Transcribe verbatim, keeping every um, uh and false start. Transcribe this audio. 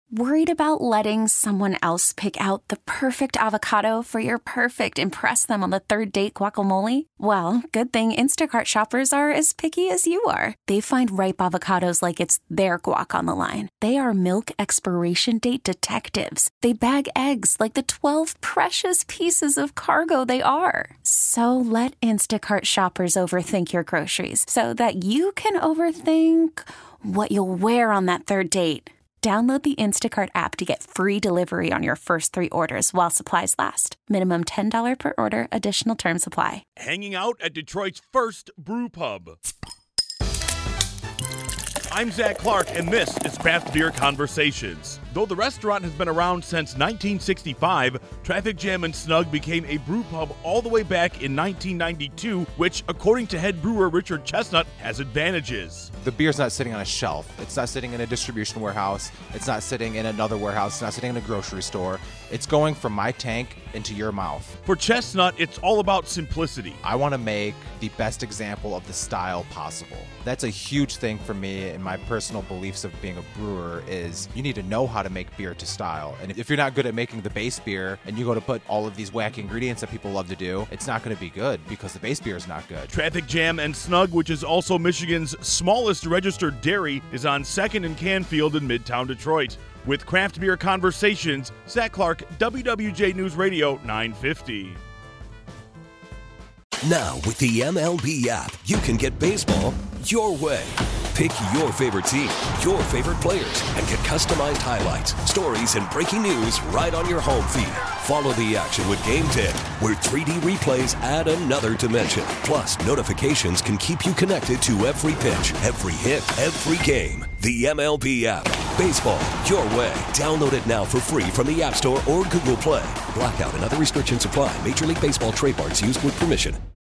Worried about letting someone else pick out the perfect avocado for your perfect impress them on the third date guacamole? Well, good thing Instacart shoppers are as picky as you are. They find ripe avocados like it's their guac on the line. They are milk expiration date detectives. They bag eggs like the twelve precious pieces of cargo they are. So let Instacart shoppers overthink your groceries so that you can overthink what you'll wear on that third date. Download the Instacart app to get free delivery on your first three orders while supplies last. Minimum ten dollars per order. Additional terms apply. Hanging out at Detroit's first brew pub. I'm Zach Clark, and this is Craft Beer Conversations. Though the restaurant has been around since nineteen sixty-five, Traffic Jam and Snug became a brew pub all the way back in nineteen ninety-two, which, according to head brewer Richard Chestnut, has advantages. The beer's not sitting on a shelf. It's not sitting in a distribution warehouse. It's not sitting in another warehouse. It's not sitting in a grocery store. It's going from my tank into your mouth. For Chestnut, it's all about simplicity. I want to make the best example of the style possible. That's a huge thing for me, and my personal beliefs of being a brewer is you need to know how to make beer to style. And if you're not good at making the base beer and you go to put all of these wacky ingredients that people love to do, it's not going to be good because the base beer is not good. Traffic Jam and Snug, which is also Michigan's smallest registered dairy, is on second and Canfield in Midtown Detroit. With Craft Beer Conversations, Zach Clark, W W J News Radio nine fifty. Now, with the M L B app, you can get baseball your way. Pick your favorite team, your favorite players, and get customized highlights, stories, and breaking news right on your home feed. Follow the action with Game ten, where three D replays add another dimension. Plus, notifications can keep you connected to every pitch, every hit, every game. The M L B app. Baseball your way. Download it now for free from the App Store or Google Play. Blackout and other restrictions apply. Major League Baseball trademarks used with permission.